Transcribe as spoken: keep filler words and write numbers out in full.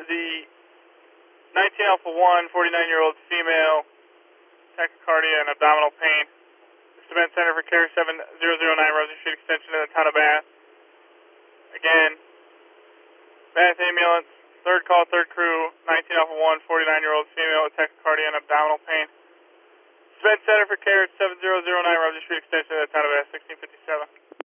the nineteen Alpha one, forty-nine-year-old female, tachycardia and abdominal pain. Cement Center for Care seven zero zero nine, Rosie Street Extension in the town of Bath. Again, Bath Ambulance, third call, third crew, nineteen Alpha one, forty-nine-year-old female with tachycardia and abdominal pain. Cement Center for Care seven zero zero nine, Rosie Street Extension in the town of Bath, sixteen fifty-seven.